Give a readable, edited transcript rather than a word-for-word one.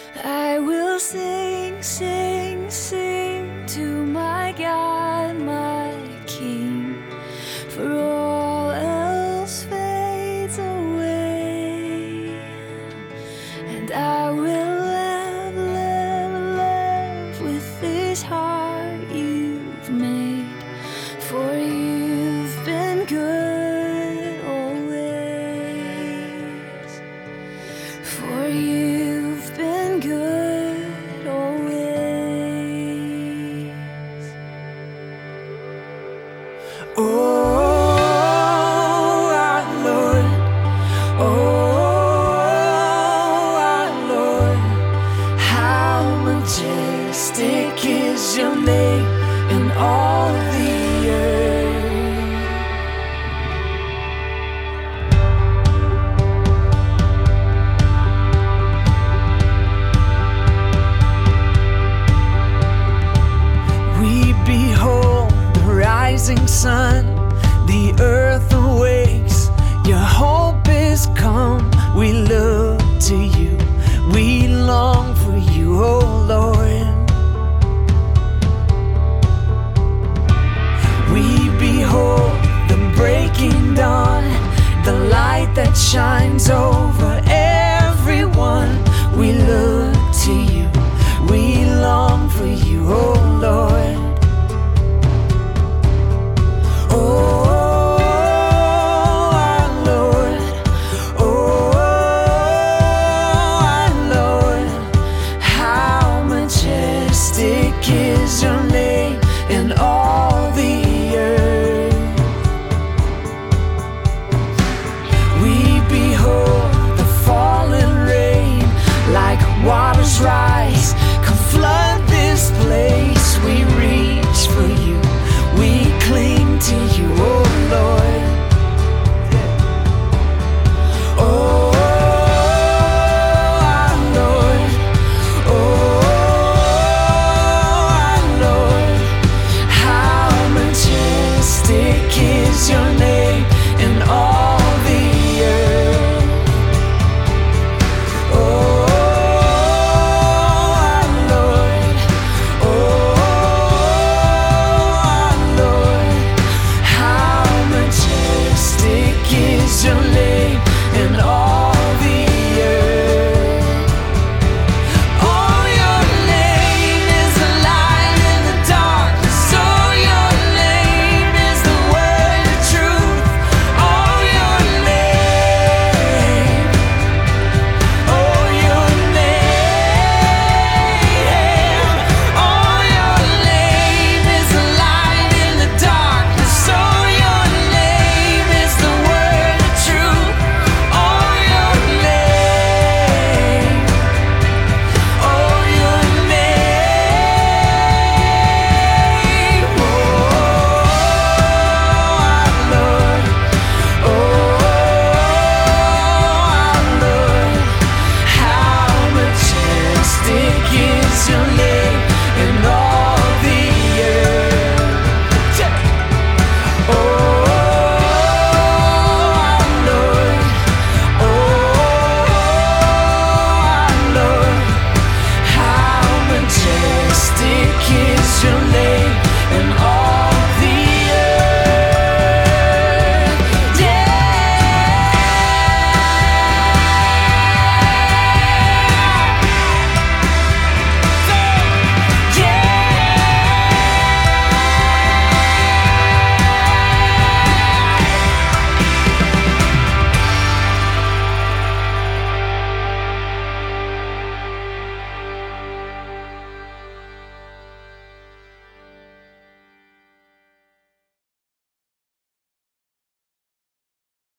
I will sing, sing, sing to my God, my King, for all else fades away. And I will love, love, love with this heart you've made, for you've been good always, for you've been good always. Oh, our Lord, oh, our Lord, how majestic is your name in all the earth. We behold the rising sun, the earth awakes, your hope is come. We look to you, we long for you, oh Lord. We behold the breaking dawn, the light that shines over